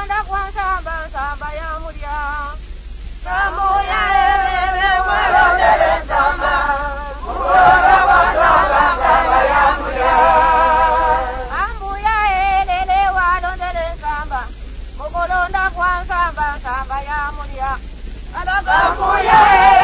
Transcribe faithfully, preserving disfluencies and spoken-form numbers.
Mukulonda kwa nsamba nsamba ya mulya. Kamuya elele walondele nsamba. Mukulonda kwa nsamba nsamba ya mulya. Ambuya elele walondele nsamba. Mukulonda kwa nsamba nsamba ya mulya. Kamuya